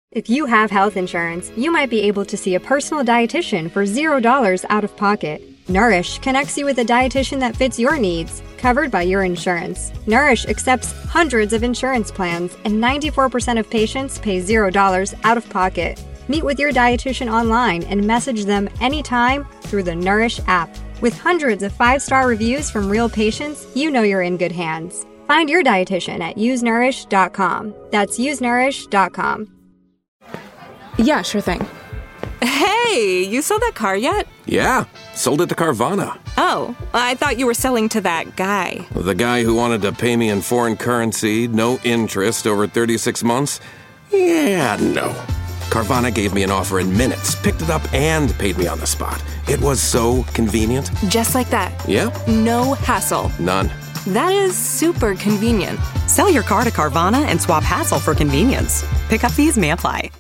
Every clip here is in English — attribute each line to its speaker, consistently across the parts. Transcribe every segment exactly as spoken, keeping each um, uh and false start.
Speaker 1: If you have health insurance, you might be able to see a personal dietitian for zero dollars out of pocket. Nourish connects you with a dietitian that fits your needs, covered by your insurance. Nourish accepts hundreds of insurance plans, and ninety-four percent of patients pay zero dollars out of pocket. Meet with your dietitian online and message them anytime through the Nourish app. With hundreds of five-star reviews from real patients, you know you're in good hands. Find your dietitian at use nourish dot com. That's use nourish dot com.
Speaker 2: Yeah, sure thing.
Speaker 3: Hey, you sold that car yet?
Speaker 4: Yeah, sold it to Carvana.
Speaker 3: Oh, I thought you were selling to that guy.
Speaker 4: The guy who wanted to pay me in foreign currency, no interest, over thirty-six months? Yeah, no. Carvana gave me an offer in minutes, picked it up, and paid me on the spot. It was so convenient.
Speaker 3: Just like that.
Speaker 4: Yeah.
Speaker 3: No hassle.
Speaker 4: None.
Speaker 3: That is super convenient.
Speaker 5: Sell your car to Carvana and swap hassle for convenience. Pickup fees may apply.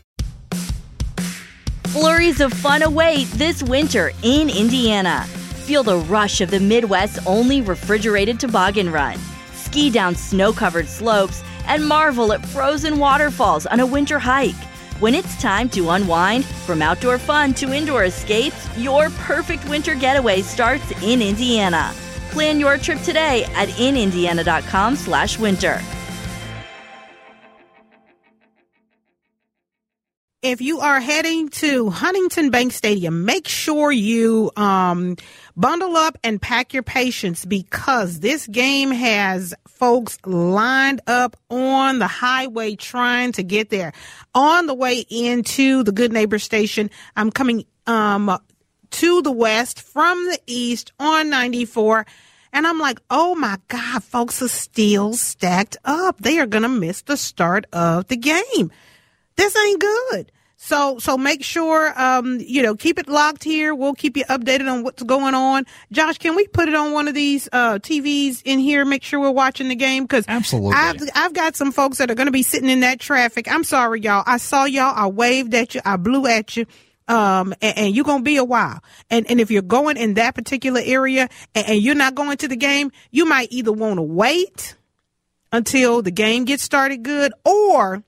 Speaker 6: Flurries of fun await this winter in Indiana. Feel the rush of the Midwest's only refrigerated toboggan run. Ski down snow-covered slopes and marvel at frozen waterfalls on a winter hike. When it's time to unwind, from outdoor fun to indoor escapes, your perfect winter getaway starts in Indiana. Plan your trip today at in indiana dot com slash winter.
Speaker 7: If you are heading to Huntington Bank Stadium, make sure you um, bundle up and pack your patience, because this game has folks lined up on the highway trying to get there. On the way into the Good Neighbor Station, I'm coming um, to the west from the east on ninety-four. And I'm like, oh, my God, folks are still stacked up. They are going to miss the start of the game. This ain't good. So so make sure, um, you know, keep it locked here. We'll keep you updated on what's going on. Josh, can we put it on one of these uh, T Vs in here? Make sure we're watching the game, because
Speaker 8: absolutely,
Speaker 7: I've, I've got some folks that are going to be sitting in that traffic. I'm sorry, y'all. I saw y'all. I waved at you. I blew at you. Um, and, and you're going to be a while. And, and if you're going in that particular area and, and you're not going to the game, you might either want to wait until the game gets started good, or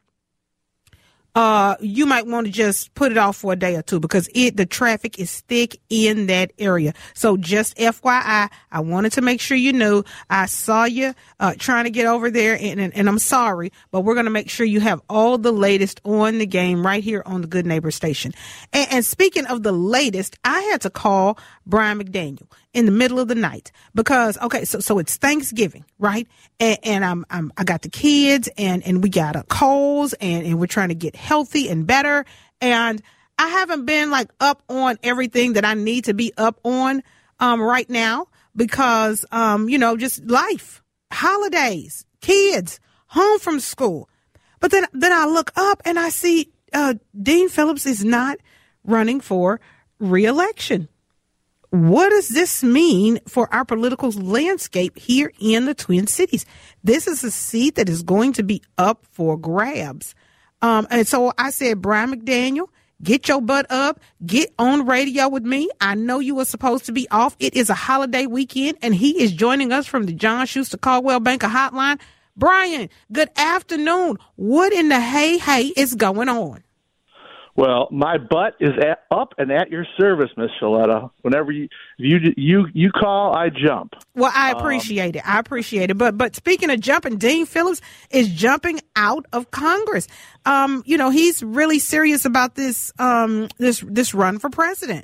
Speaker 7: uh, you might want to just put it off for a day or two, because it, the traffic is thick in that area. So just F Y I, I wanted to make sure you knew. I saw you, uh, trying to get over there, and, and, and I'm sorry, but we're going to make sure you have all the latest on the game right here on the Good Neighbor Station. And, and speaking of the latest, I had to call Brian McDaniel in the middle of the night, because, okay, so, so it's Thanksgiving, right? And, and I'm, I'm, I got the kids, and, and we got a Coles, and, and we're trying to get healthy and better. And I haven't been like up on everything that I need to be up on, um, right now, because, um, you know, just life, holidays, kids, home from school. But then, then I look up and I see, uh, Dean Phillips is not running for re-election. What does this mean for our political landscape here in the Twin Cities? This is a seat that is going to be up for grabs. Um, and so I said, Brian McDaniel, get your butt up, get on radio with me. I know you were supposed to be off. It is a holiday weekend, and he is joining us from the John Schuster Caldwell Banker Hotline. Brian, good afternoon. What in the hey, hey is going on?
Speaker 9: Well, my butt is at, up and at your service, Miss Shaletta. Whenever you you you you call, I jump.
Speaker 7: Well, I appreciate um, it. I appreciate it. But but speaking of jumping, Dean Phillips is jumping out of Congress. Um, you know, he's really serious about this um this this run for president.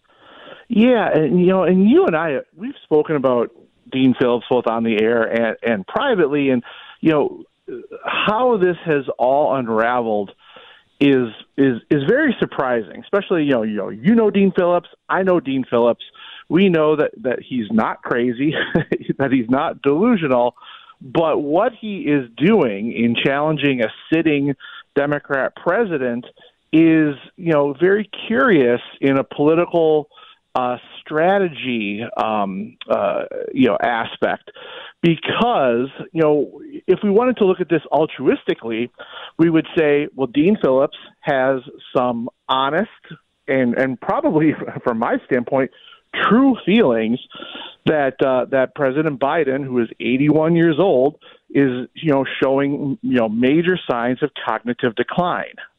Speaker 9: Yeah, and you know, and you and I, we've spoken about Dean Phillips both on the air and, and privately, and you know how this has all unraveled is is is very surprising. Especially, you know, you know, you know Dean Phillips, I know Dean Phillips. We know that, that he's not crazy, that he's not delusional, but what he is doing in challenging a sitting Democrat president is, you know, very curious in a political uh, strategy, um, uh, you know, aspect. Because, you know, if we wanted to look at this altruistically, we would say, well, Dean Phillips has some honest and, and probably, from my standpoint, true feelings that uh, that President Biden, who is eighty-one years old, is, you know, showing, you know, major signs of cognitive decline.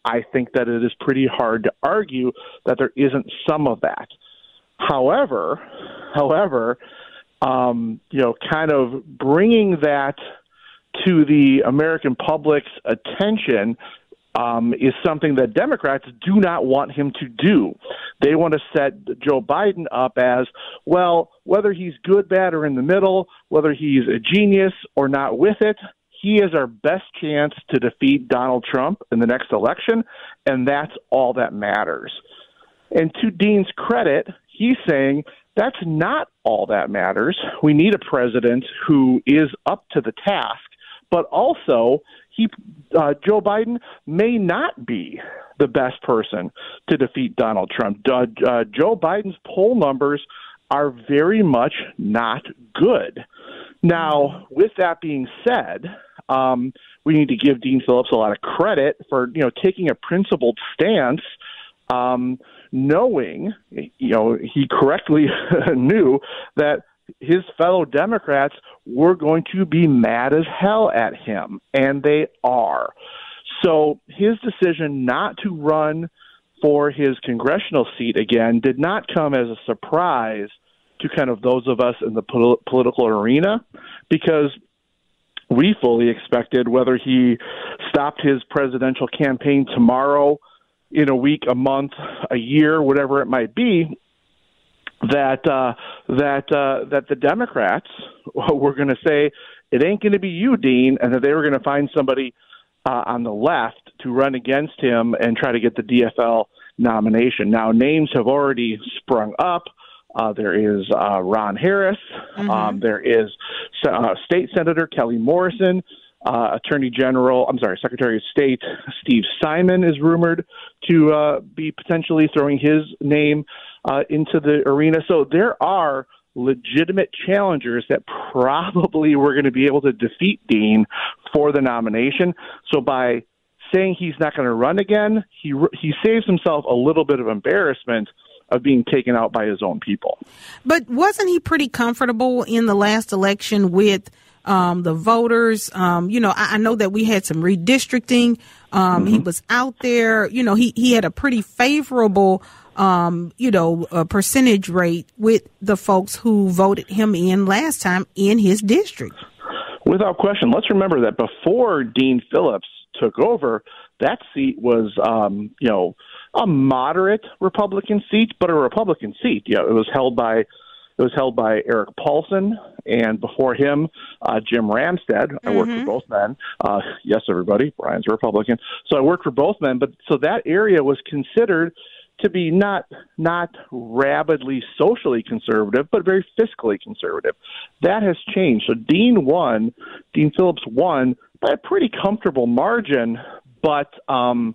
Speaker 9: I think that it is pretty hard to argue that there isn't some of that. However, however, um, you know, kind of bringing that to the American public's attention um, is something that Democrats do not want him to do. They want to set Joe Biden up as, well, whether he's good, bad, or in the middle, whether he's a genius or not with it, he is our best chance to defeat Donald Trump in the next election, and that's all that matters. And to Dean's credit, he's saying that's not all that matters. We need a president who is up to the task, but also he, uh, Joe Biden may not be the best person to defeat Donald Trump. Uh, uh, Joe Biden's poll numbers are very much not good. Now, with that being said, um, we need to give Dean Phillips a lot of credit for, you know, taking a principled stance, um, knowing, you know, he correctly knew that his fellow Democrats were going to be mad as hell at him, and they are. So his decision not to run for his congressional seat again did not come as a surprise to kind of those of us in the pol- political arena, because we fully expected, whether he stopped his presidential campaign tomorrow, in a week, a month, a year, whatever it might be, that uh, that uh, that the Democrats were going to say, it ain't going to be you, Dean, and that they were going to find somebody uh, on the left to run against him and try to get the D F L nomination. Now, names have already sprung up. Uh, there is uh, Ron Harris. Mm-hmm. Um, there is uh, State Senator Kelly Morrison. Uh, Attorney General, I'm sorry, Secretary of State Steve Simon is rumored to uh, be potentially throwing his name uh, into the arena. So there are legitimate challengers that probably were going to be able to defeat Dean for the nomination. So by saying he's not going to run again, he he saves himself a little bit of embarrassment of being taken out by his own people.
Speaker 7: But wasn't he pretty comfortable in the last election with um, the voters? Um, you know, I, I know that we had some redistricting. Um, mm-hmm. He was out there. You know, he, he had a pretty favorable, um, you know, uh, percentage rate with the folks who voted him in last time in his district.
Speaker 9: Without question. Let's remember that before Dean Phillips took over, that seat was, um, you know, a moderate Republican seat, but a Republican seat. You know, it was held by it was held by Eric Paulson, and before him, uh, Jim Ramstad. Mm-hmm. I worked for both men. Uh, yes, everybody, Brian's a Republican, so I worked for both men. But so that area was considered to be not not rabidly socially conservative, but very fiscally conservative. That has changed. So Dean won. Dean Phillips won by a pretty comfortable margin, but. Um,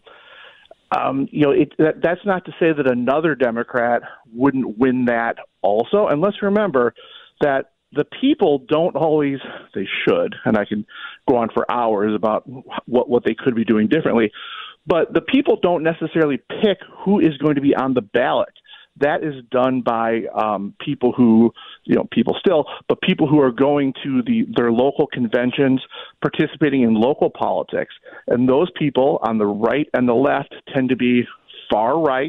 Speaker 9: Um, you know, it, that, that's not to say that another Democrat wouldn't win that also. And let's remember that the people don't always, they should, and I can go on for hours about what, what they could be doing differently, but the people don't necessarily pick who is going to be on the ballot. That is done by um, people who, you know, people still, but people who are going to the their local conventions, participating in local politics. And those people on the right and the left tend to be far right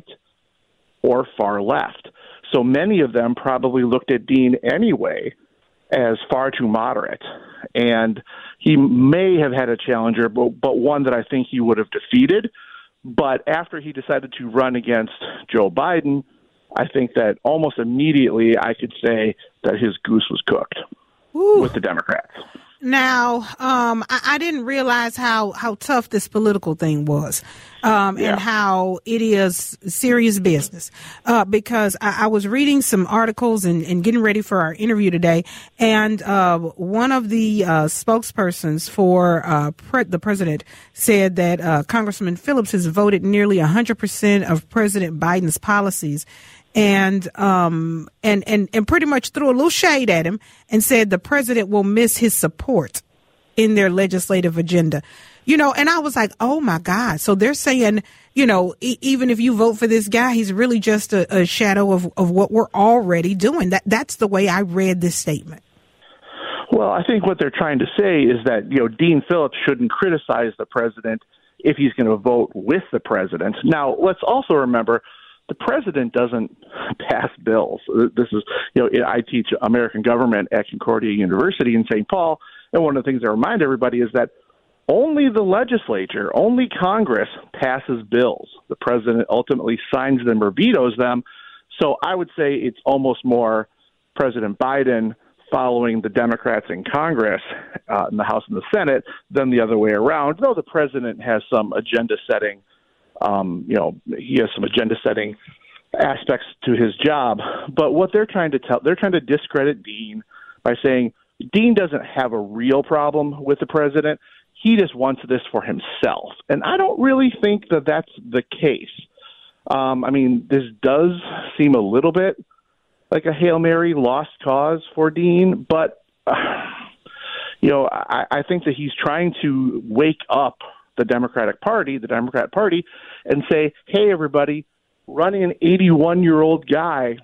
Speaker 9: or far left. So many of them probably looked at Dean anyway as far too moderate. And he may have had a challenger, but, but one that I think he would have defeated. But after he decided to run against Joe Biden, I think that almost immediately I could say that his goose was cooked Ooh. with the Democrats.
Speaker 7: Now, um, I, I didn't realize how, how tough this political thing was, um, yeah. and how it is serious business. Uh, because I, I was reading some articles and, and getting ready for our interview today, and uh, one of the uh, spokespersons for uh, pre- the president said that uh, Congressman Phillips has voted nearly one hundred percent of President Biden's policies. And, um, and, and, and pretty much threw a little shade at him and said the president will miss his support in their legislative agenda. You know, and I was like, oh, my God. So they're saying, you know, e- even if you vote for this guy, he's really just a, a shadow of, of what we're already doing. That That's the way I read this statement.
Speaker 9: Well, I think what they're trying to say is that, you know, Dean Phillips shouldn't criticize the president if he's going to vote with the president. Now, let's also remember, the president doesn't pass bills. This is, you know, I teach American government at Concordia University in Saint Paul, and one of the things I remind everybody is that only the legislature, only Congress passes bills. The president ultimately signs them or vetoes them. So I would say it's almost more President Biden following the Democrats in Congress, uh, in the House and the Senate, than the other way around, though the president has some agenda-setting, um, you know, he has some agenda-setting aspects to his job. But what they're trying to tell, they're trying to discredit Dean by saying Dean doesn't have a real problem with the president. He just wants this for himself. And I don't really think that that's the case. Um, I mean, this does seem a little bit like a Hail Mary lost cause for Dean, but, uh, you know, I, I think that he's trying to wake up the Democratic Party, the Democrat Party, and say, hey, everybody, running an eighty-one-year-old guy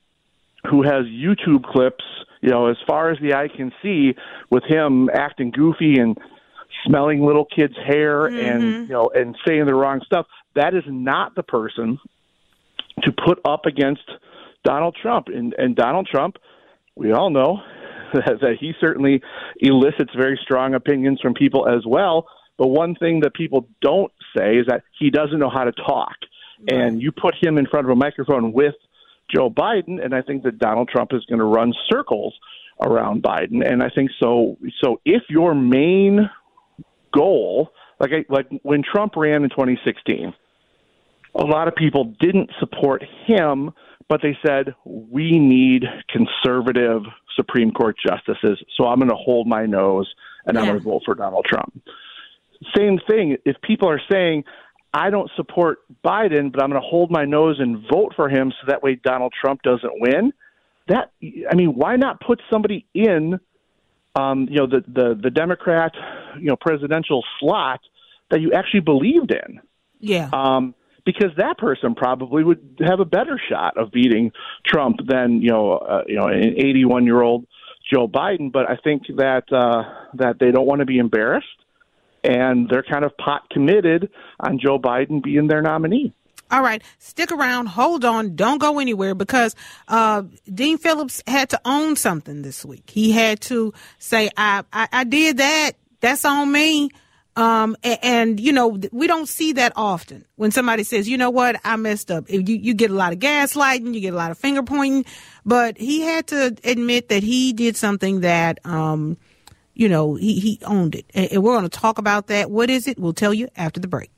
Speaker 9: who has YouTube clips, you know, as far as the eye can see, with him acting goofy and smelling little kids' hair mm-hmm. and, you know, and saying the wrong stuff, that is not the person to put up against Donald Trump. And, and Donald Trump, we all know that, that he certainly elicits very strong opinions from people as well. But one thing that people don't say is that he doesn't know how to talk. Right. And you put him in front of a microphone with Joe Biden, and I think that Donald Trump is going to run circles around Biden. And I think so. So if your main goal, like I, like when Trump ran in twenty sixteen, a lot of people didn't support him, but they said, we need conservative Supreme Court justices, so I'm going to hold my nose and yeah. I'm going to vote for Donald Trump. Same thing, if people are saying, I don't support Biden, but I'm going to hold my nose and vote for him so that way Donald Trump doesn't win, that, I mean, why not put somebody in, um, you know, the, the, the Democrat, you know, presidential slot that you actually believed in?
Speaker 7: Yeah.
Speaker 9: Um, because that person probably would have a better shot of beating Trump than, you know, uh, you know, an eighty-one-year-old Joe Biden. But I think that uh, that they don't want to be embarrassed, and they're kind of pot committed on Joe Biden being their nominee.
Speaker 7: All right. Stick around. Hold on. Don't go anywhere, because uh, Dean Phillips had to own something this week. He had to say, I, I, I did that. That's on me. Um, and, and, you know, we don't see that often when somebody says, you know what, I messed up. You, you get a lot of gaslighting, you get a lot of finger pointing, but he had to admit that he did something that, um, you know, he, he owned it. And, and we're going to talk about that. What is it? We'll tell you after the break.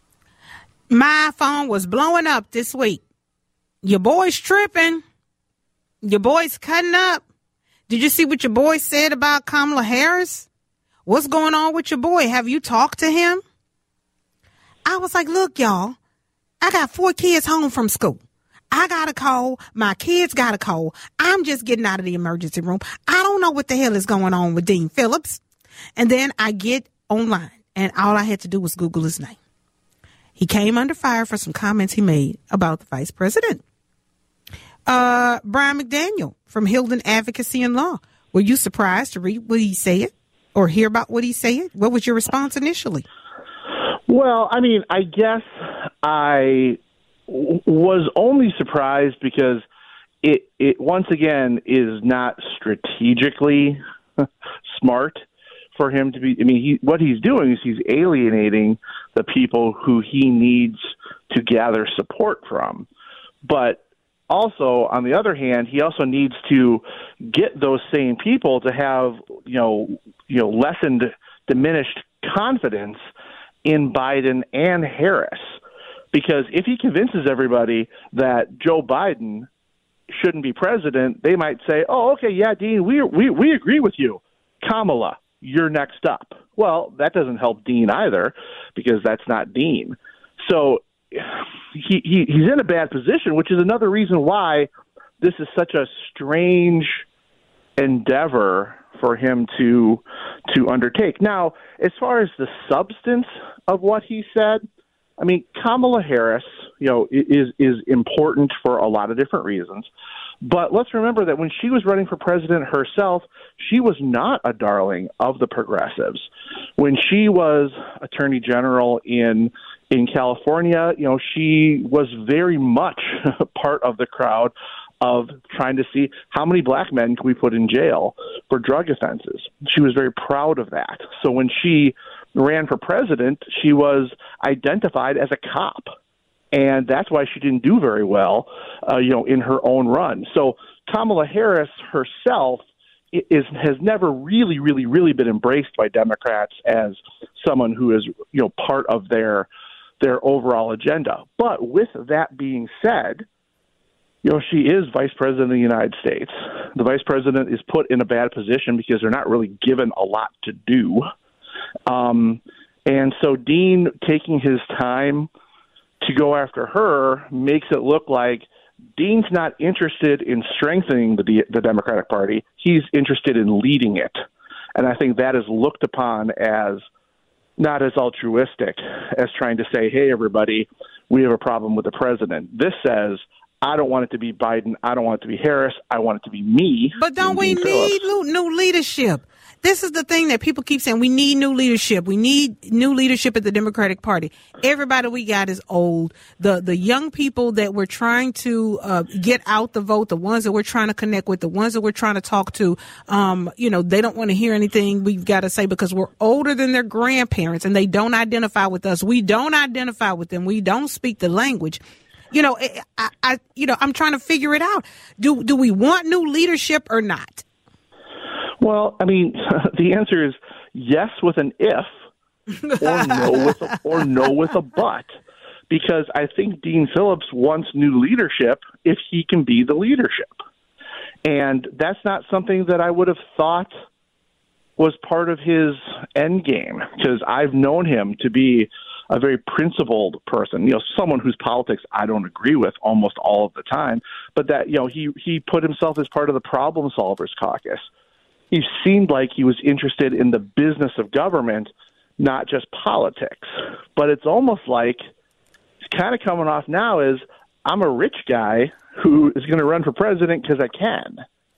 Speaker 7: My phone was blowing up this week. Your boy's tripping. Your boy's cutting up. Did you see what your boy said about Kamala Harris? What's going on with your boy? Have you talked to him? I was like, look, y'all, I got four kids home from school. I got a call. My kids got a call. I'm just getting out of the emergency room. I don't know what the hell is going on with Dean Phillips. And then I get online, and all I had to do was Google his name. He came under fire for some comments he made about the vice president. Uh, Brian McDaniel from Hilden Advocacy and Law. Were you surprised to read what he said? Or hear about what he said? What was your response initially?
Speaker 9: Well, I mean, I guess I w- was only surprised because it, it once again is not strategically smart for him to be. I mean, he, what he's doing is he's alienating the people who he needs to gather support from. But also, on the other hand, he also needs to get those same people to have, you know, you know, lessened, diminished confidence in Biden and Harris. Because if he convinces everybody that Joe Biden shouldn't be president, they might say, oh, okay, yeah, Dean, we we we agree with you. Kamala, you're next up. Well, that doesn't help Dean either, because that's not Dean. So he, he he's in a bad position, which is another reason why this is such a strange endeavor for him to to undertake. Now, as far as the substance of what he said, I mean, Kamala Harris, you know, is is important for a lot of different reasons. But let's remember that when she was running for president herself, she was not a darling of the progressives. When she was attorney general in in California, you know, she was very much part of the crowd of trying to see how many black men can we put in jail for drug offenses. She was very proud of that. So when she ran for president, she was identified as a cop. And that's why she didn't do very well, uh, you know, in her own run. So Kamala Harris herself is has never really, really, really been embraced by Democrats as someone who is, you know, part of their their overall agenda. But with that being said, you know, she is vice president of the United States. The vice president is put in a bad position because they're not really given a lot to do. Um, and so Dean taking his time to go after her makes it look like Dean's not interested in strengthening the, the Democratic Party. He's interested in leading it. And I think that is looked upon as not as altruistic as trying to say, hey, everybody, we have a problem with the president. This says, I don't want it to be Biden. I don't want it to be Harris. I want it to be me.
Speaker 7: But don't we need new, new leadership? This is the thing that people keep saying. We need new leadership. We need new leadership at the Democratic Party. Everybody we got is old. The the young people that we're trying to uh, get out the vote, the ones that we're trying to connect with, the ones that we're trying to talk to, um, you know, they don't want to hear anything we've got to say because we're older than their grandparents and they don't identify with us. We don't identify with them. We don't speak the language. You know, I, I, you know, I'm trying to figure it out. Do do we want new leadership or not?
Speaker 9: Well, I mean, the answer is yes with an if, or no with a, or no with a but, because I think Dean Phillips wants new leadership if he can be the leadership, and that's not something that I would have thought was part of his end game, because I've known him to be a very principled person, you know, someone whose politics I don't agree with almost all of the time, but that, you know, he, he put himself as part of the Problem Solvers Caucus. He seemed like he was interested in the business of government, not just politics. But it's almost like it's kind of coming off now as I'm a rich guy who is going to run for president because I can.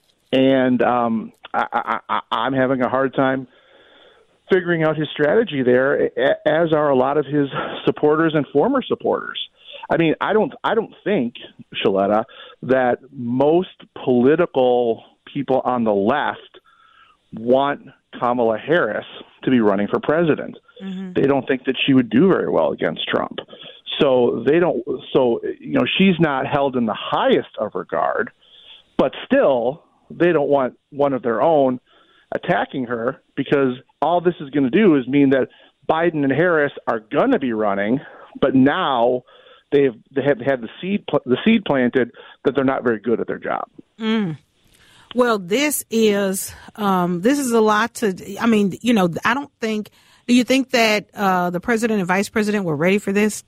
Speaker 9: And um, I, I, I, I'm having a hard time figuring out his strategy there, as are a lot of his supporters and former supporters. I mean, I don't, I don't think, Shaletta, that most political people on the left want Kamala Harris to be running for president. Mm-hmm. They don't think that she would do very well against Trump. So they don't. So you know, she's not held in the highest of regard, but still, they don't want one of their own attacking her, because all this is going to do is mean that Biden and Harris are going to be running, but now they've they have had the seed the seed planted that they're not very good at their job.
Speaker 7: Mm. Well, this is um, this is a lot to. I mean, you know, I don't think. Do you think that uh, the president and vice president were ready for this?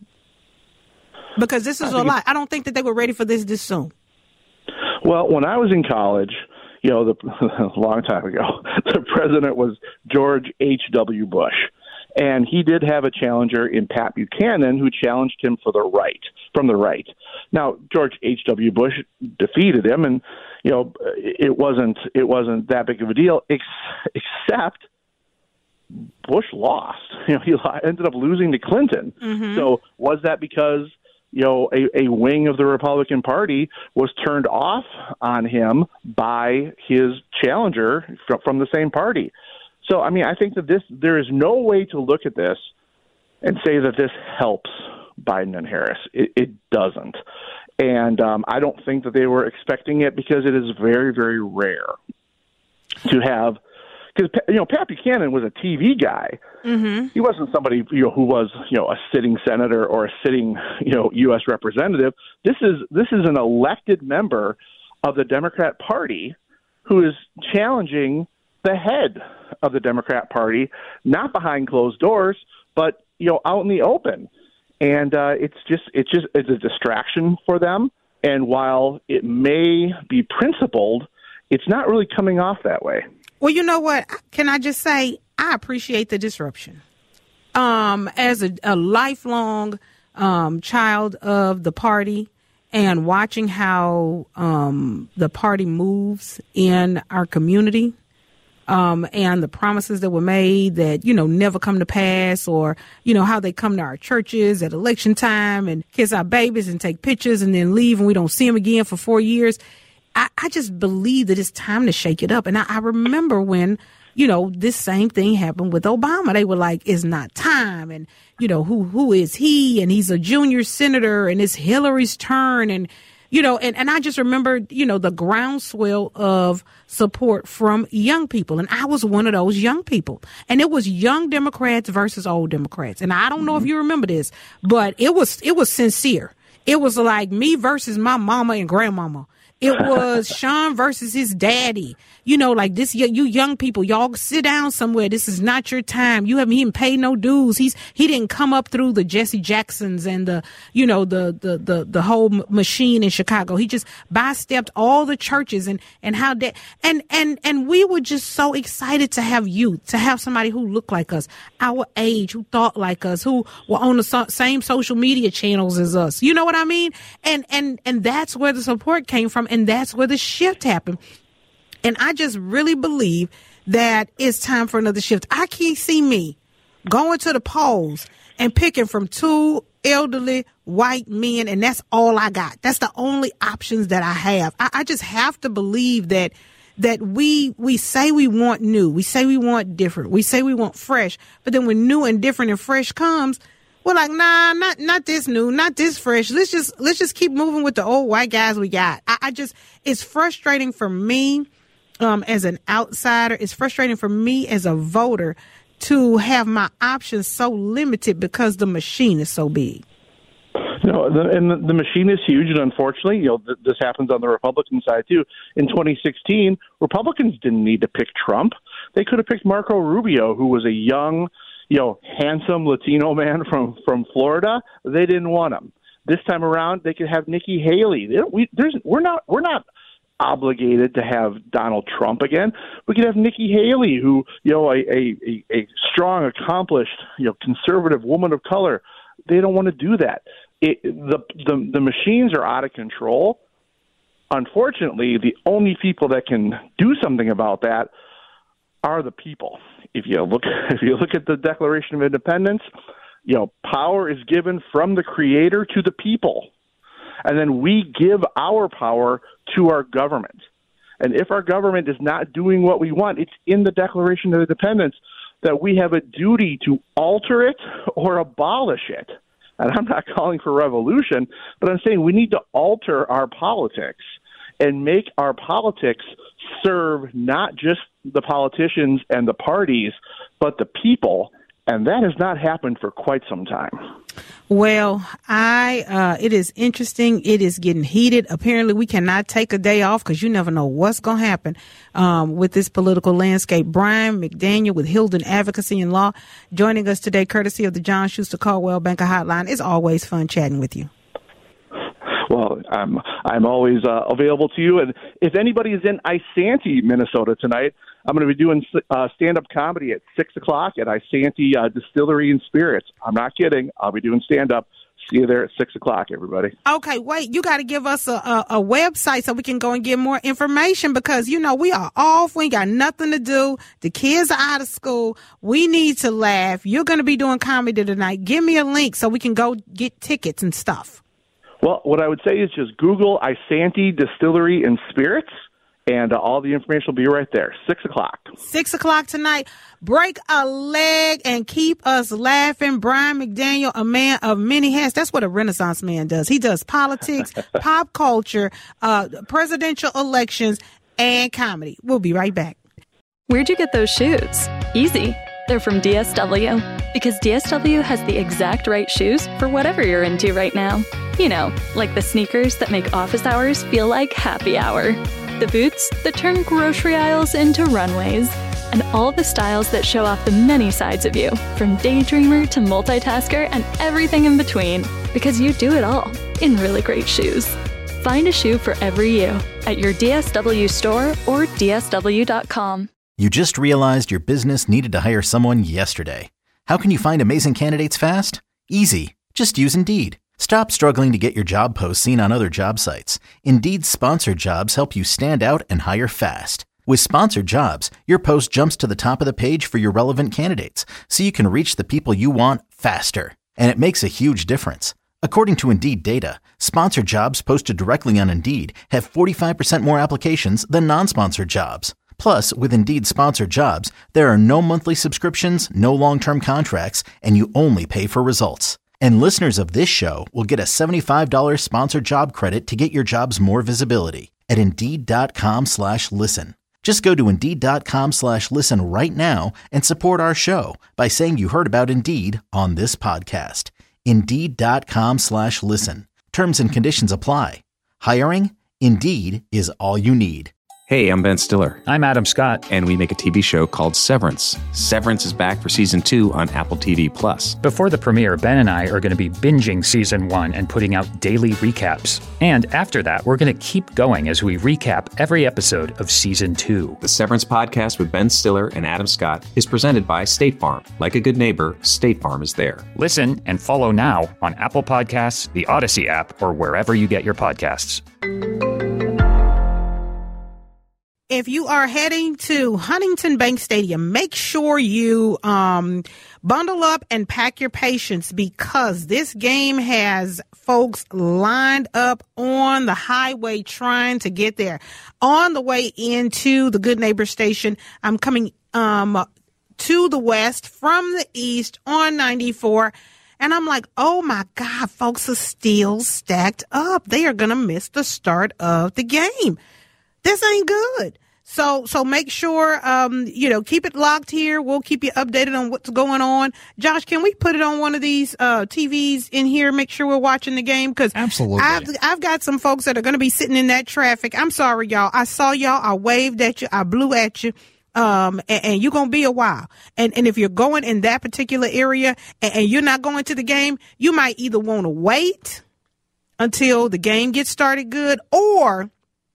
Speaker 7: Because this is a lot. I don't think that they were ready for this this soon.
Speaker 9: Well, when I was in college, you know, the, a long time ago, the president was George H W Bush. And he did have a challenger in Pat Buchanan who challenged him for the right, from the right. Now, George H W Bush defeated him, and, you know, it wasn't it wasn't that big of a deal, ex- except Bush lost. You know, he ended up losing to Clinton. Mm-hmm. So was that because, you know, a, a wing of the Republican Party was turned off on him by his challenger from, from the same party? So, I mean, I think that this there is no way to look at this and say that this helps Biden and Harris. It, it doesn't. And um, I don't think that they were expecting it, because it is very, very rare to have – because, you know, Pat Buchanan was a T V guy. Mm-hmm. He wasn't somebody, you know, who was, you know, a sitting senator or a sitting, you know, U S representative. This is this is an elected member of the Democrat Party who is challenging the head of the Democrat Party, not behind closed doors, but, you know, out in the open. And uh, it's just it's just it's a distraction for them. And while it may be principled, it's not really coming off that way.
Speaker 7: Well, you know what? Can I just say I appreciate the disruption. Um, as a, a lifelong um, child of the party and watching how um, the party moves in our community. Um, and the promises that were made that, you know, never come to pass, or, you know, how they come to our churches at election time and kiss our babies and take pictures and then leave and we don't see them again for four years. I, I just believe that it's time to shake it up. And I, I remember when, you know, this same thing happened with Obama. They were like, it's not time. And, you know, who who is he? And he's a junior senator and it's Hillary's turn. And, you know, and, and I just remember, you know, the groundswell of support from young people. And I was one of those young people. And it was young Democrats versus old Democrats. And I don't know if you remember this, but it was it was sincere. It was like me versus my mama and grandmama. It was Sean versus his daddy. You know, like this, you young people, y'all sit down somewhere. This is not your time. You haven't even paid no dues. He's, he didn't come up through the Jesse Jacksons and the, you know, the, the, the, the whole machine in Chicago. He just by-stepped all the churches and, and how that, and, and, and we were just so excited to have youth, to have somebody who looked like us, our age, who thought like us, who were on the so, same social media channels as us. You know what I mean? And, and, and that's where the support came from. And that's where the shift happened. And I just really believe that it's time for another shift. I can't see me going to the polls and picking from two elderly white men, and that's all I got. That's the only options that I have. I, I just have to believe that that we we say we want new, we say we want different, we say we want fresh, but then when new and different and fresh comes, we're like, nah, not not this new, not this fresh. Let's just let's just keep moving with the old white guys we got. I, I just it's frustrating for me. Um, as an outsider, it's frustrating for me as a voter to have my options so limited because the machine is so big.
Speaker 9: No, the, and the, the machine is huge, and unfortunately, you know, th- this happens on the Republican side too. In twenty sixteen, Republicans didn't need to pick Trump; they could have picked Marco Rubio, who was a young, you know, handsome Latino man from from Florida. They didn't want him. This time around, they could have Nikki Haley. They don't, we, there's, we're not, we're not. obligated to have Donald Trump again. We could have Nikki Haley, who, you know, a, a, a strong, accomplished, you know, conservative woman of color. They don't want to do that. It, the, the the machines are out of control. Unfortunately, the only people that can do something about that are the people. If you look, if you look at the Declaration of Independence, you know, power is given from the Creator to the people. And then we give our power to our government. And if our government is not doing what we want, it's in the Declaration of Independence that we have a duty to alter it or abolish it. And I'm not calling for revolution, but I'm saying we need to alter our politics and make our politics serve not just the politicians and the parties, but the people. And that has not happened for quite some time.
Speaker 7: Well, I uh, it is interesting. It is getting heated. Apparently, we cannot take a day off because you never know what's going to happen um, with this political landscape. Brian McDaniel with Hilden Advocacy and Law joining us today, courtesy of the John Schuster Caldwell Banker Hotline. It's always fun chatting with you.
Speaker 9: Well, I'm I'm always uh, available to you. And if anybody is in Isanti, Minnesota tonight, I'm going to be doing uh, stand-up comedy at six o'clock at Isanti uh, Distillery and Spirits. I'm not kidding. I'll be doing stand-up. See you there at six o'clock, everybody.
Speaker 7: Okay, wait. You got to give us a, a, a website so we can go and get more information because, you know, we are off. We ain't got nothing to do. The kids are out of school. We need to laugh. You're going to be doing comedy tonight. Give me a link so we can go get tickets and stuff.
Speaker 9: Well, what I would say is just Google Isanti Distillery and Spirits, and uh, all the information will be right there. Six o'clock. Six
Speaker 7: o'clock tonight. Break a leg and keep us laughing. Brian McDaniel, a man of many hats. That's what a Renaissance man does. He does politics, pop culture, uh, presidential elections, and comedy. We'll be right back.
Speaker 8: Where'd you get those shoes? Easy. They're from D S W. Because D S W has the exact right shoes for whatever you're into right now. You know, like the sneakers that make office hours feel like happy hour. The boots that turn grocery aisles into runways. And all the styles that show off the many sides of you, from daydreamer to multitasker and everything in between. Because you do it all in really great shoes. Find a shoe for every you at your D S W store or D S W dot com.
Speaker 10: You just realized your business needed to hire someone yesterday. How can you find amazing candidates fast? Easy. Just use Indeed. Stop struggling to get your job posts seen on other job sites. Indeed's sponsored jobs help you stand out and hire fast. With sponsored jobs, your post jumps to the top of the page for your relevant candidates, so you can reach the people you want faster. And it makes a huge difference. According to Indeed data, sponsored jobs posted directly on Indeed have forty-five percent more applications than non-sponsored jobs. Plus, with Indeed sponsored jobs, there are no monthly subscriptions, no long-term contracts, and you only pay for results. And listeners of this show will get a seventy-five dollars sponsored job credit to get your jobs more visibility at Indeed.com slash listen. Just go to Indeed.com slash listen right now and support our show by saying you heard about Indeed on this podcast. Indeed.com slash listen. Terms and conditions apply. Hiring? Indeed is all you need.
Speaker 11: Hey, I'm Ben Stiller.
Speaker 12: I'm Adam Scott.
Speaker 11: And we make a T V show called Severance. Severance is back for season two on Apple T V Plus.
Speaker 12: Before the premiere, Ben and I are going to be binging season one and putting out daily recaps. And after that, we're going to keep going as we recap every episode of season two.
Speaker 11: The Severance podcast with Ben Stiller and Adam Scott is presented by State Farm. Like a good neighbor, State Farm is there.
Speaker 12: Listen and follow now on Apple Podcasts, the Odyssey app, or wherever you get your podcasts.
Speaker 7: If you are heading to Huntington Bank Stadium, make sure you um, bundle up and pack your patience, because this game has folks lined up on the highway trying to get there. On the way into the Good Neighbor Station, I'm coming um, to the west from the east on ninety-four. And I'm like, oh, my God, folks are still stacked up. They are going to miss the start of the game. This ain't good. So, so make sure, um, you know, keep it locked here. We'll keep you updated on what's going on. Josh, can we put it on one of these, uh, T Vs in here? Make sure we're watching the game. Cause
Speaker 13: absolutely.
Speaker 7: I've, I've got some folks that are going to be sitting in that traffic. I'm sorry, y'all. I saw y'all. I waved at you. I blew at you. Um, and, and you're going to be a while. And, and if you're going in that particular area and, and you're not going to the game, you might either want to wait until the game gets started good, or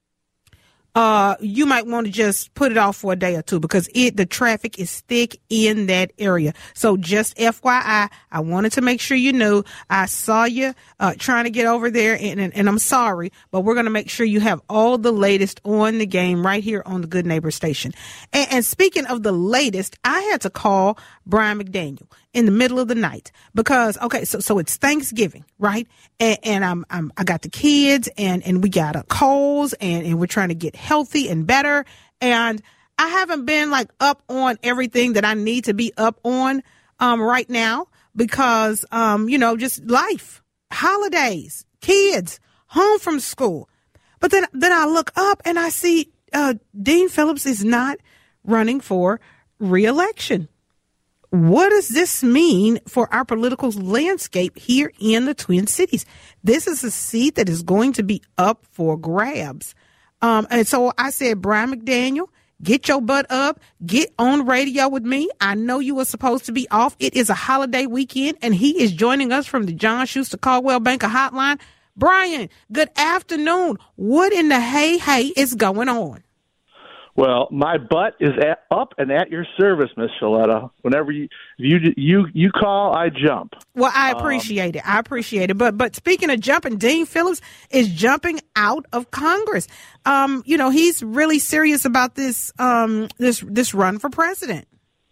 Speaker 7: Uh, you might want to just put it off for a day or two, because it the traffic is thick in that area. So just F Y I, I wanted to make sure you knew. I saw you uh, trying to get over there, and, and, and I'm sorry, but we're going to make sure you have all the latest on the game right here on the Good Neighbor Station. And, and speaking of the latest, I had to call Brian McDaniel in the middle of the night because, okay, so so it's Thanksgiving, right? And, and I'm, I'm I got the kids, and and we got a Coles, and and we're trying to get healthy and better. And I haven't been like up on everything that I need to be up on um right now, because um you know, just life, holidays, kids, home from school. But then then I look up and I see uh Dean Phillips is not running for re-election. What does this mean for our political landscape here in the Twin Cities? This is a seat that is going to be up for grabs. Um, and so I said, Brian McDaniel, get your butt up, get on radio with me. I know you were supposed to be off. It is a holiday weekend, and he is joining us from the John Schuster Caldwell Banker Hotline. Brian, good afternoon. What in the hey, hey is going on?
Speaker 9: Well, my butt is at, up and at your service, Miss Shaletta. Whenever you you you you call, I jump.
Speaker 7: Well, I appreciate um, it. I appreciate it. But but speaking of jumping, Dean Phillips is jumping out of Congress. Um, you know, he's really serious about this um this this run for president.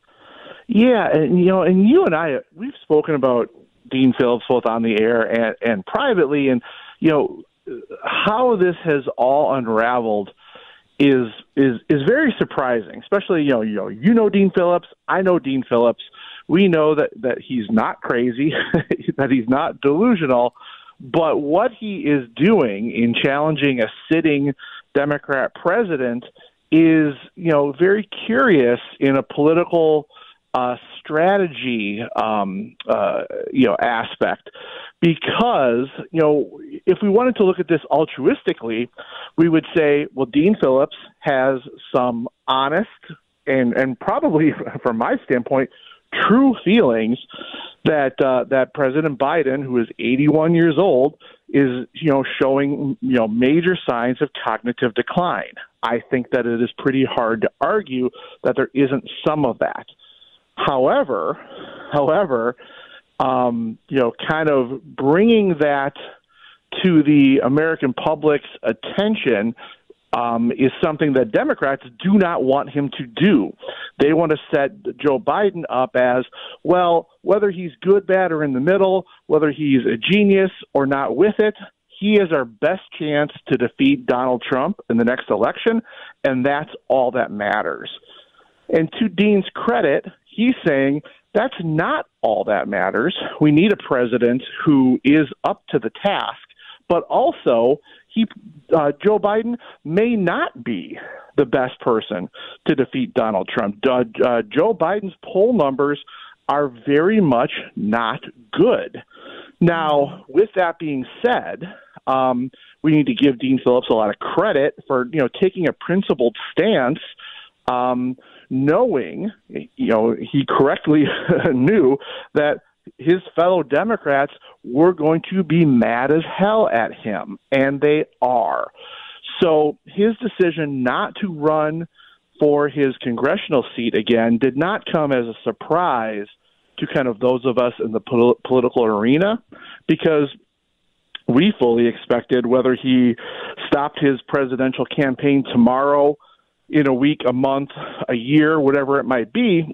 Speaker 9: Yeah, and you know, and you and I, we've spoken about Dean Phillips both on the air and and privately, and you know how this has all unraveled is is is very surprising, especially, you know, you know, you know Dean Phillips, I know Dean Phillips. We know that, that he's not crazy, that he's not delusional, but what he is doing in challenging a sitting Democrat president is, you know, very curious in a political uh, strategy, um, uh, you know, aspect. Because, you know, if we wanted to look at this altruistically, we would say, well, Dean Phillips has some honest and, and probably, from my standpoint, true feelings that uh, that President Biden, who is eighty-one years old, is, you know, showing, you know, major signs of cognitive decline. I think that it is pretty hard to argue that there isn't some of that. However, however, um, you know, kind of bringing that to the American public's attention um, is something that Democrats do not want him to do. They want to set Joe Biden up as, well, whether he's good, bad, or in the middle, whether he's a genius or not with it, he is our best chance to defeat Donald Trump in the next election, and that's all that matters. And to Dean's credit, he's saying that's not all that matters. We need a president who is up to the task, but also he, uh, Joe Biden may not be the best person to defeat Donald Trump. Uh, uh, Joe Biden's poll numbers are very much not good. Now, with that being said, um, we need to give Dean Phillips a lot of credit for, you know, taking a principled stance, um, knowing, you know, he correctly knew that his fellow Democrats were going to be mad as hell at him, and they are. So his decision not to run for his congressional seat again did not come as a surprise to kind of those of us in the pol- political arena, because we fully expected, whether he stopped his presidential campaign tomorrow, in a week, a month, a year, whatever it might be,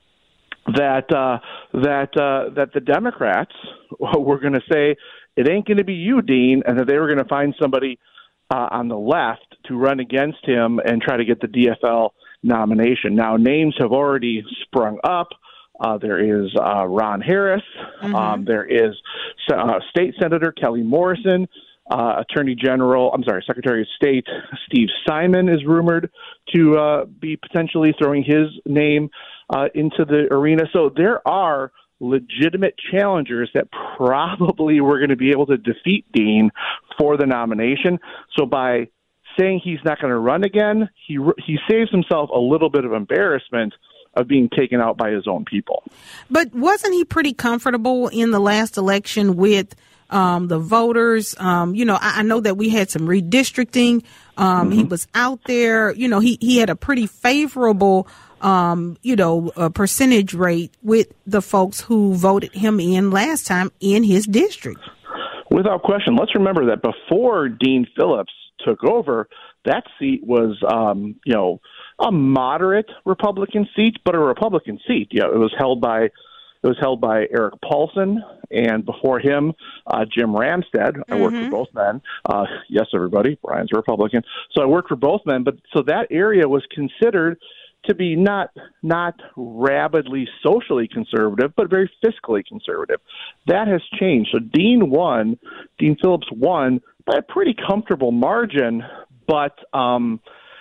Speaker 9: that uh, that uh, that the Democrats were going to say, it ain't going to be you, Dean, and that they were going to find somebody uh, on the left to run against him and try to get the D F L nomination. Now, names have already sprung up. Uh, there is uh, Ron Harris. Mm-hmm. Um, there is uh, State Senator Kelly Morrison. Uh, Attorney General, I'm sorry, Secretary of State Steve Simon is rumored to uh, be potentially throwing his name uh, into the arena. So there are legitimate challengers that probably were going to be able to defeat Dean for the nomination. So by saying he's not going to run again, he he saves himself a little bit of embarrassment of being taken out by his own people.
Speaker 7: But wasn't he pretty comfortable in the last election with Um, the voters? Um, you know, I, I know that we had some redistricting. Um, mm-hmm. He was out there. You know, he, he had a pretty favorable, um, you know, uh, percentage rate with the folks who voted him in last time in his district.
Speaker 9: Without question. Let's remember that before Dean Phillips took over, that seat was, um, you know, a moderate Republican seat, but a Republican seat. You know, it was held by It was held by Eric Paulson, and before him, uh, Jim Ramstad. I worked
Speaker 7: Mm-hmm.
Speaker 9: for both men. Uh, yes, everybody, Brian's a Republican. So I worked for both men. But so that area was considered to be not not rabidly socially conservative, but very fiscally conservative. That has changed. So Dean won. Dean Phillips won by a pretty comfortable margin, but um,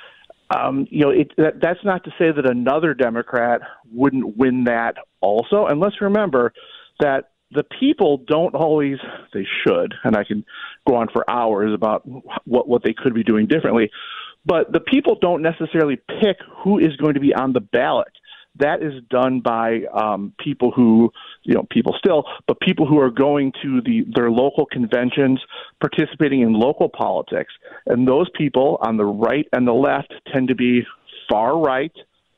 Speaker 9: um, you know, it, that, that's not to say that another Democrat wouldn't win that also. And let's remember that the people don't always, they should, and I can go on for hours about what, what they could be doing differently, but the people don't necessarily pick who is going to be on the ballot. That is done by um, people who, you know, people still, but people who are going to the their local conventions, participating in local politics. And those people on the right and the left tend to be far right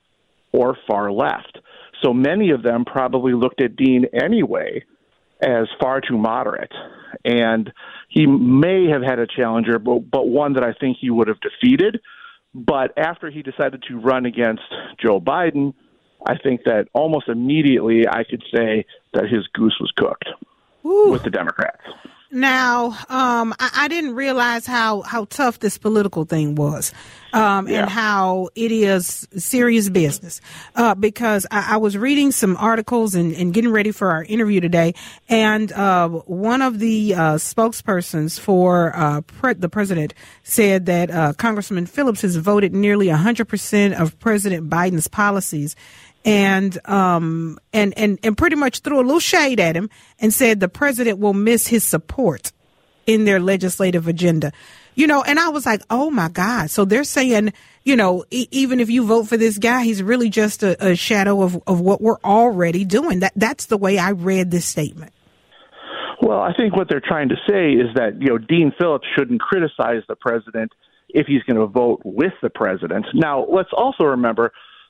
Speaker 9: or far left. So many of them probably looked at Dean anyway as far too moderate. And he may have had a challenger, but, but one that I think he would have defeated. But after he decided to run against Joe Biden, I think that almost immediately I could say that his goose was cooked Ooh. with the Democrats.
Speaker 7: Now, um, I, I didn't realize how, how tough this political thing was, um, yeah. and how it is serious business. Uh, because I, I was reading some articles and, and getting ready for our interview today, and uh, one of the uh, spokespersons for uh, pre- the president said that uh, Congressman Phillips has voted nearly one hundred percent of President Biden's policies. And, um, and, and, and pretty much threw a little shade at him and said the president will miss his support in their legislative agenda. You know, and I was like, oh my God. So they're saying, you know, e- even if you vote for this guy, he's really just a, a shadow of, of what we're already doing. That, that's the way I read this statement.
Speaker 9: Well, I think what they're trying to say is that, you know, Dean Phillips shouldn't criticize the president if he's going to vote with the president. Now, let's also remember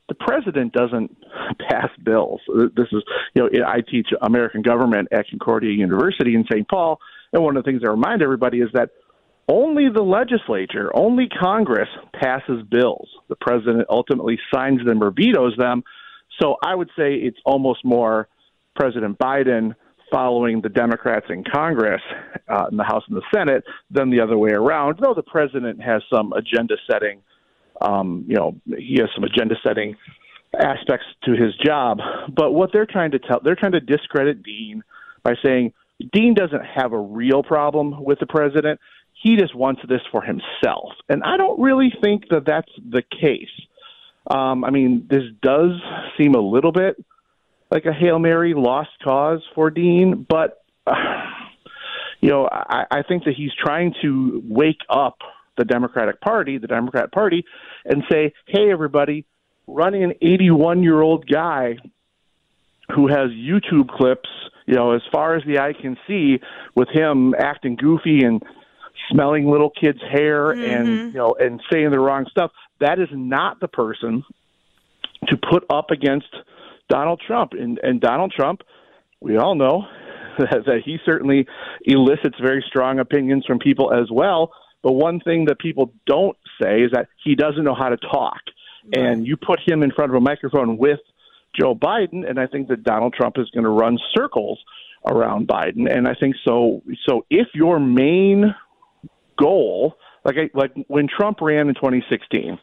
Speaker 9: the president doesn't pass bills. This is, you know, I teach American government at Concordia University in Saint Paul, and one of the things I remind everybody is that only the legislature, only Congress passes bills. The president ultimately signs them or vetoes them. So I would say it's almost more President Biden following the Democrats in Congress, uh, in the House and the Senate, than the other way around, though the president has some agenda-setting, um, you know, he has some agenda-setting aspects to his job. But what they're trying to tell, they're trying to discredit Dean by saying Dean doesn't have a real problem with the president. He just wants this for himself. And I don't really think that that's the case. Um, I mean, this does seem a little bit like a Hail Mary lost cause for Dean, but, uh, you know, I, I think that he's trying to wake up the Democratic Party, the Democrat Party, and say, hey, everybody, running an eighty-one-year-old guy who has YouTube clips, you know, as far as the eye can see, with him acting goofy and smelling little kids' hair mm-hmm. and, you know, and saying the wrong stuff, that is not the person to put up against Donald Trump. And, and Donald Trump, we all know that, that he certainly elicits very strong opinions from people as well. But one thing that people don't say is that he doesn't know how to talk. Right. And you put him in front of a microphone with Joe Biden, and I think that Donald Trump is going to run circles around Biden. And I think so. So if your main goal, like I, like when Trump ran in twenty sixteen,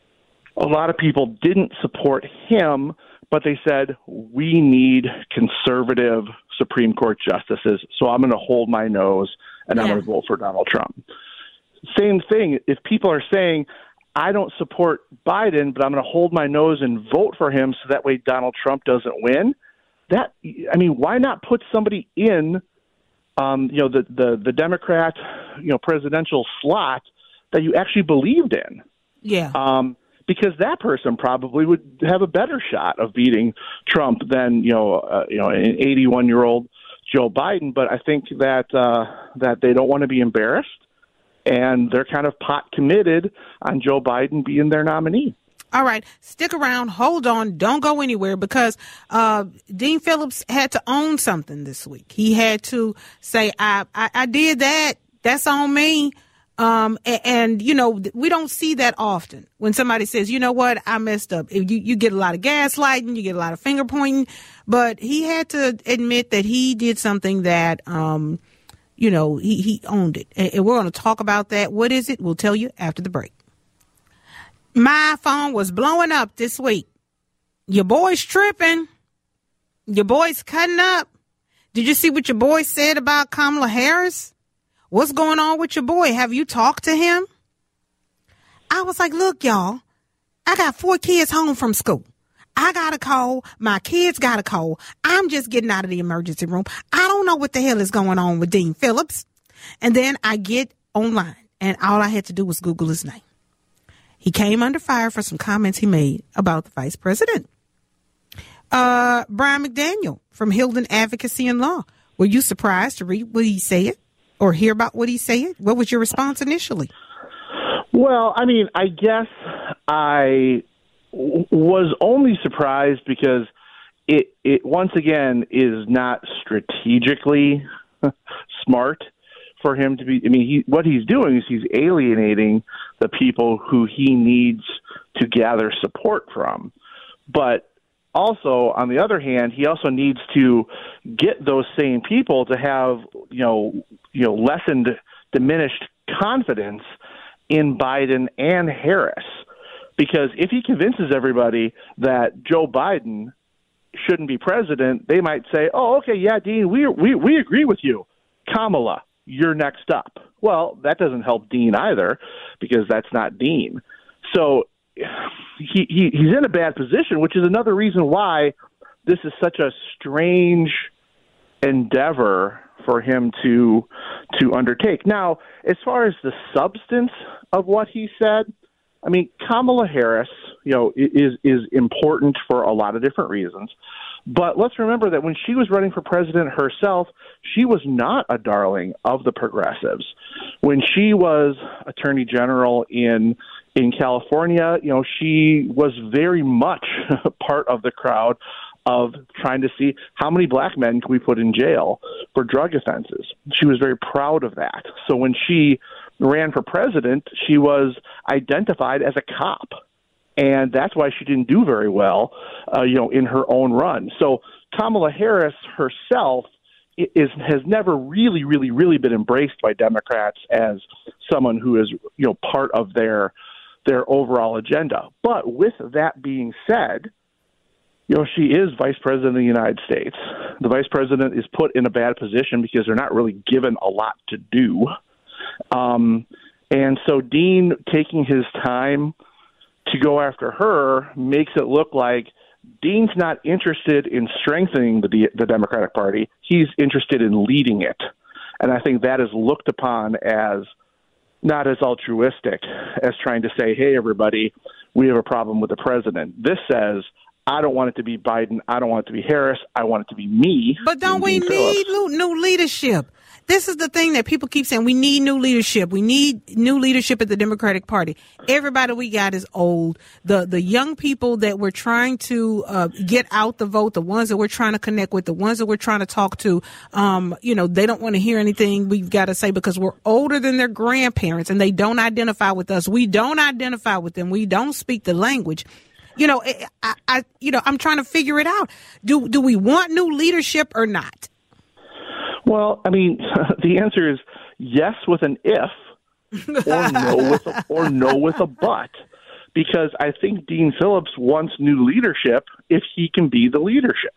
Speaker 9: a lot of people didn't support him, but they said, we need conservative Supreme Court justices, so I'm going to hold my nose and yeah. I'm going to vote for Donald Trump. Same thing, if people are saying, I don't support Biden, but I'm going to hold my nose and vote for him so that way Donald Trump doesn't win, that, I mean, why not put somebody in, um, you know, the, the, the Democrat, you know, presidential slot that you actually believed in?
Speaker 7: Yeah.
Speaker 9: Um, because that person probably would have a better shot of beating Trump than, you know, uh, you know, an eighty-one-year-old Joe Biden. But I think that uh, that they don't want to be embarrassed, and they're kind of pot committed on Joe Biden being their nominee.
Speaker 7: All right. Stick around. Hold on. Don't go anywhere, because uh, Dean Phillips had to own something this week. He had to say, I, I, I did that. That's on me. Um, and, and, you know, we don't see that often when somebody says, you know what, I messed up. You, you get a lot of gaslighting, you get a lot of finger pointing, but he had to admit that he did something that, um, you know, he, he owned it. And, and we're going to talk about that. What is it? We'll tell you after the break. My phone was blowing up this week. Your boy's tripping. Your boy's cutting up. Did you see what your boy said about Kamala Harris? What's going on with your boy? Have you talked to him? I was like, look, y'all, I got four kids home from school. I got a call. My kids got a call. I'm just getting out of the emergency room. I don't know what the hell is going on with Dean Phillips. And then I get online, and all I had to do was Google his name. He came under fire for some comments he made about the vice president. Uh, Brian McDaniel from Hilden Advocacy and Law. Were you surprised to read what he said? Or hear about what he said? What was your response initially?
Speaker 9: Well, I mean, I guess I w- was only surprised because it, it once again is not strategically smart for him to be. I mean, he, what he's doing is he's alienating the people who he needs to gather support from. But also, on the other hand, he also needs to get those same people to have, you know, you know, lessened, diminished confidence in Biden and Harris. Because if he convinces everybody that Joe Biden shouldn't be president, they might say, oh, okay, yeah, Dean, we we we agree with you. Kamala, you're next up. Well, that doesn't help Dean either, because that's not Dean. So He, he he's in a bad position, which is another reason why this is such a strange endeavor for him to to undertake. Now, as far as the substance of what he said, I mean, Kamala Harris, you know, is is important for a lot of different reasons. But let's remember that when she was running for president herself, she was not a darling of the progressives. When she was attorney general in In California, you know, she was very much part of the crowd of trying to see how many black men can we put in jail for drug offenses. She was very proud of that. So when she ran for president, she was identified as a cop. And that's why she didn't do very well, uh, you know, in her own run. So Kamala Harris herself is has never really, really, really been embraced by Democrats as someone who is, you know, part of their their overall agenda. But with that being said, you know, she is vice president of the United States. The vice president is put in a bad position because they're not really given a lot to do. Um, and so Dean taking his time to go after her makes it look like Dean's not interested in strengthening the, the Democratic Party. He's interested in leading it. And I think that is looked upon as not as altruistic as trying to say, hey, everybody, we have a problem with the president. This says, I don't want it to be Biden. I don't want it to be Harris. I want it to be me.
Speaker 7: But don't we need new leadership? This is the thing that people keep saying. We need new leadership. We need new leadership at the Democratic Party. Everybody we got is old. The the young people that we're trying to uh, get out the vote, the ones that we're trying to connect with, the ones that we're trying to talk to, um, you know, they don't want to hear anything we've got to say because we're older than their grandparents and they don't identify with us. We don't identify with them. We don't speak the language. You know, I, I, you know, I'm trying to figure it out. Do do we want new leadership or not?
Speaker 9: Well, I mean, the answer is yes with an if, or no with a, or no with a but, because I think Dean Phillips wants new leadership if he can be the leadership,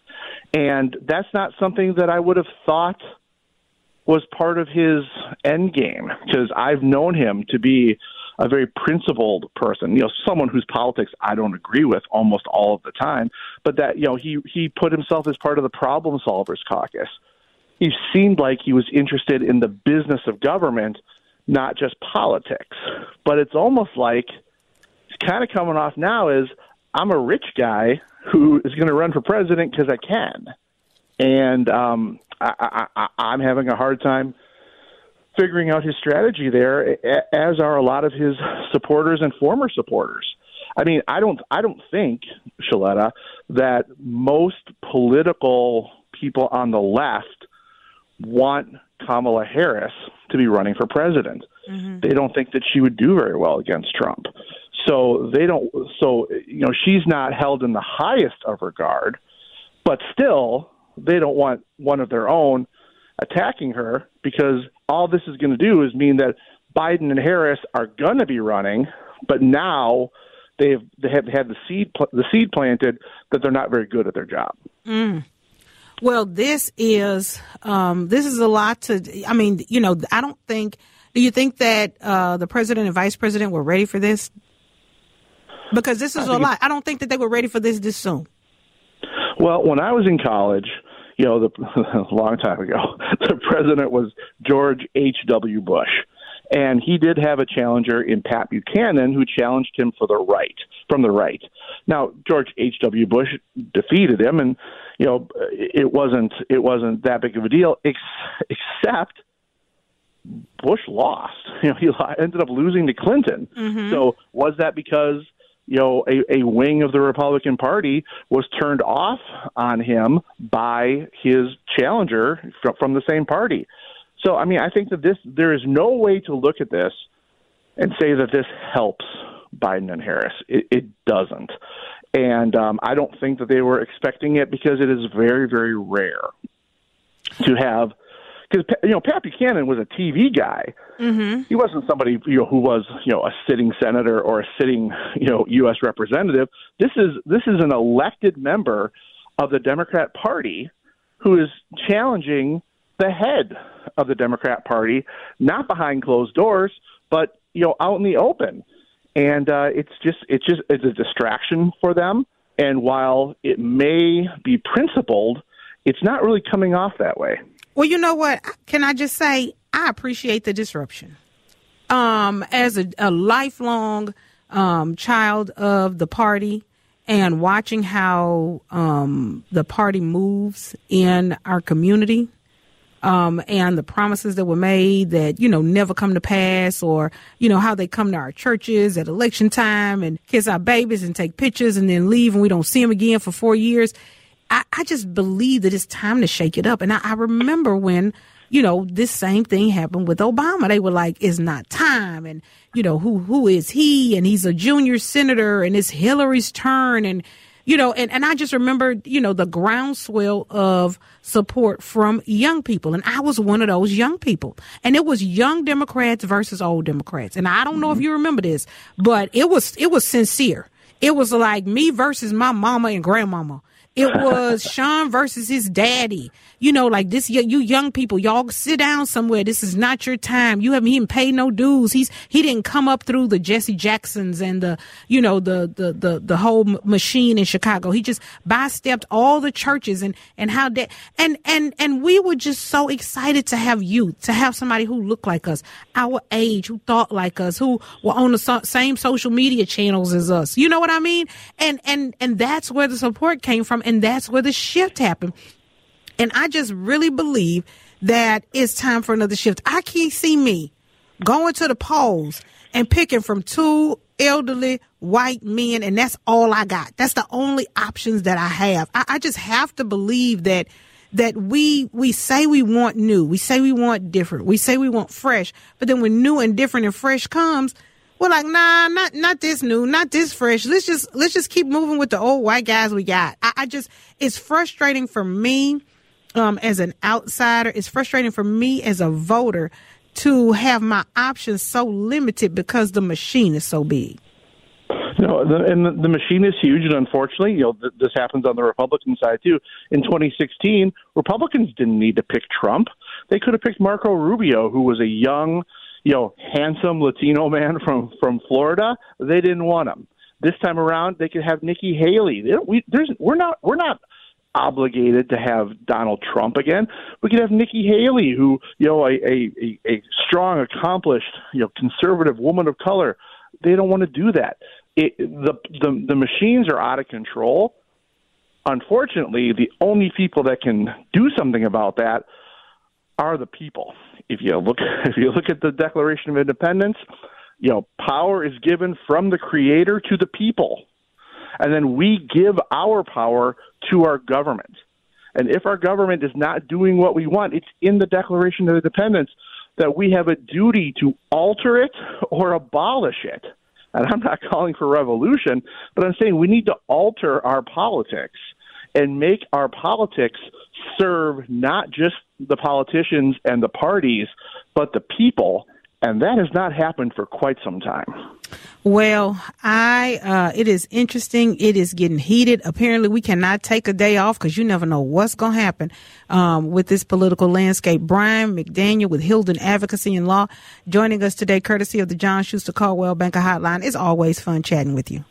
Speaker 9: and that's not something that I would have thought was part of his end game, because I've known him to be a very principled person, you know, someone whose politics I don't agree with almost all of the time, but that, you know, he, he put himself as part of the Problem Solvers Caucus. He seemed like he was interested in the business of government, not just politics. But it's almost like it's kind of coming off now as I'm a rich guy who is going to run for president because I can. And um, I, I, I'm having a hard time figuring out his strategy there, as are a lot of his supporters and former supporters. I mean, I don't, I don't think, Shaletta, that most political people on the left want Kamala Harris to be running for president. Mm-hmm. They don't think that she would do very well against Trump. So they don't, so, you know, she's not held in the highest of regard, but still they don't want one of their own attacking her, because all this is going to do is mean that Biden and Harris are going to be running, but now they've they have had the seed the seed planted that they're not very good at their job.
Speaker 7: Mm. Well, this is um, this is a lot to. I mean, you know, I don't think. Do you think that uh, the president and vice president were ready for this? Because this is a lot. I don't think that they were ready for this this soon.
Speaker 9: Well, when I was in college, you know, the, a long time ago, the president was George H W Bush. And he did have a challenger in Pat Buchanan who challenged him for the right, from the right. Now, George H W Bush defeated him, and, you know, it wasn't it wasn't that big of a deal, ex- except Bush lost. You know, he ended up losing to Clinton. Mm-hmm. So was that because, you know, a, a wing of the Republican Party was turned off on him by his challenger from, from the same party? So, I mean, I think that this there is no way to look at this and say that this helps Biden and Harris. It, it doesn't. And um, I don't think that they were expecting it, because it is very, very rare to have – because, you know, Pat Buchanan was a T V guy. Mm-hmm. He wasn't somebody, you know, who was, you know, a sitting senator or a sitting, you know, U S representative. This is this is an elected member of the Democrat Party who is challenging the head of the Democrat Party, not behind closed doors, but, you know, out in the open. And uh, it's just it's just it's a distraction for them. And while it may be principled, it's not really coming off that way.
Speaker 7: Well, you know what? Can I just say I appreciate the disruption. Um, as a, a lifelong um, child of the party, and watching how um, the party moves in our community, um, and the promises that were made that, you know, never come to pass, or, you know, how they come to our churches at election time and kiss our babies and take pictures and then leave and we don't see them again for four years. I, I just believe that it's time to shake it up. And I, I remember when, you know, this same thing happened with Obama. They were like, it's not time. And, you know, who who is he? And he's a junior senator and it's Hillary's turn. And, you know, and, and I just remember, you know, the groundswell of support from young people. And I was one of those young people. And it was young Democrats versus old Democrats. And I don't know if you remember this, but it was it was sincere. It was like me versus my mama and grandmama. It was Sean versus his daddy. You know, like this, you young people, y'all sit down somewhere. This is not your time. You haven't even paid no dues. He's, he didn't come up through the Jesse Jacksons and the, you know, the, the, the, the whole machine in Chicago. He just bystepped all the churches and, and how that, and, and, and we were just so excited to have youth, to have somebody who looked like us, our age, who thought like us, who were on the so, same social media channels as us. You know what I mean? And, and, and that's where the support came from. And that's where the shift happened. And I just really believe that it's time for another shift. I can't see me going to the polls and picking from two elderly white men, and that's all I got. That's the only options that I have. I, I just have to believe that that we we say we want new, we say we want different, we say we want fresh, but then when new and different and fresh comes, we're like, nah, not not this new, not this fresh. Let's just let's just keep moving with the old white guys we got. I, I just it's frustrating for me. Um, as an outsider, it's frustrating for me as a voter to have my options so limited because the machine is so big.
Speaker 9: No, the, and the, the machine is huge, and unfortunately, you know, th- this happens on the Republican side too. In twenty sixteen, Republicans didn't need to pick Trump; they could have picked Marco Rubio, who was a young, you know, handsome Latino man from from Florida. They didn't want him. This time around, they could have Nikki Haley. They don't, we, there's, we're not, we're not. obligated to have Donald Trump again. We could have Nikki Haley, who, you know, a, a, a strong, accomplished, you know, conservative woman of color. They don't want to do that. It, the, the the machines are out of control. Unfortunately, the only people that can do something about that are the people. If you look, if you look at the Declaration of Independence, you know, power is given from the Creator to the people. And then we give our power to our government. And if our government is not doing what we want, it's in the Declaration of Independence that we have a duty to alter it or abolish it. And I'm not calling for revolution, but I'm saying we need to alter our politics and make our politics serve not just the politicians and the parties, but the people. And that has not happened for quite some time.
Speaker 7: Well, I uh, it is interesting. It is getting heated. Apparently, we cannot take a day off because you never know what's going to happen um, with this political landscape. Brian McDaniel with Hilden Advocacy and Law joining us today, courtesy of the John Schuster Caldwell Banker Hotline. It's always fun chatting with you.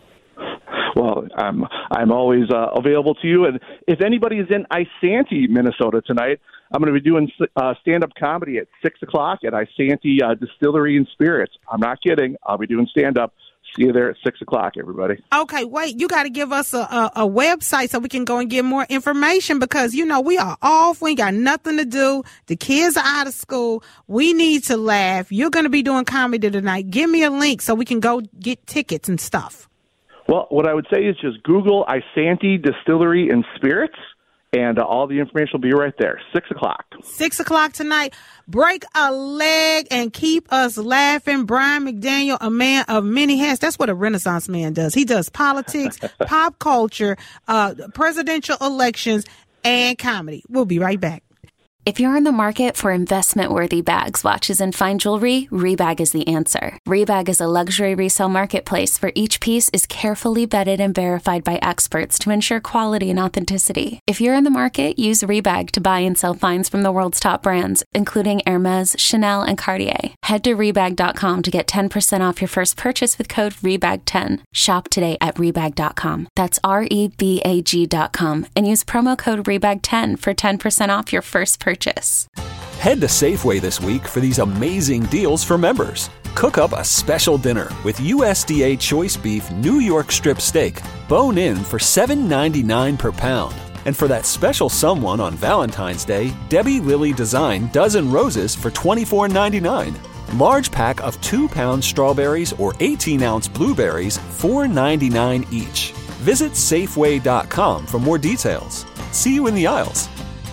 Speaker 9: Well, I'm I'm always uh, available to you. And if anybody is in Isanti, Minnesota tonight, I'm going to be doing uh, stand-up comedy at six o'clock at Isanti uh, Distillery and Spirits. I'm not kidding. I'll be doing stand-up. See you there at six o'clock, everybody.
Speaker 7: Okay, wait. You got to give us a, a, a website so we can go and get more information because, you know, we are off. We ain't got nothing to do. The kids are out of school. We need to laugh. You're going to be doing comedy tonight. Give me a link so we can go get tickets and stuff.
Speaker 9: Well, what I would say is just Google Isanti Distillery and Spirits, and uh, all the information will be right there. Six o'clock.
Speaker 7: Six o'clock tonight. Break a leg and keep us laughing. Brian McDaniel, a man of many hats. That's what a Renaissance man does. He does politics, pop culture, uh, presidential elections, and comedy. We'll be right back.
Speaker 13: If you're in the market for investment-worthy bags, watches, and fine jewelry, Rebag is the answer. Rebag is a luxury resale marketplace where each piece is carefully vetted and verified by experts to ensure quality and authenticity. If you're in the market, use Rebag to buy and sell finds from the world's top brands, including Hermes, Chanel, and Cartier. Head to Rebag dot com to get ten percent off your first purchase with code Rebag ten. Shop today at Rebag dot com. That's R E B A G dot com and use promo code Rebag ten for ten percent off your first purchase.
Speaker 14: Head to Safeway this week for these amazing deals for members. Cook up a special dinner with U S D A Choice Beef New York Strip Steak, bone-in for seven ninety-nine per pound. And for that special someone on Valentine's Day, Debbie Lilly Design Dozen Roses for twenty-four ninety-nine. Large pack of two pound strawberries or eighteen ounce blueberries, four ninety-nine each. Visit Safeway dot com for more details. See you in the aisles.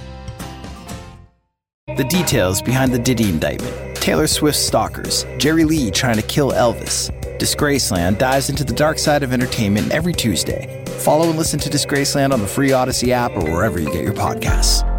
Speaker 15: The details behind the Diddy indictment. Taylor Swift's stalkers. Jerry Lee trying to kill Elvis. Disgraceland dives into the dark side of entertainment every Tuesday. Follow and listen to Disgraceland on the free Odyssey app or wherever you get your podcasts.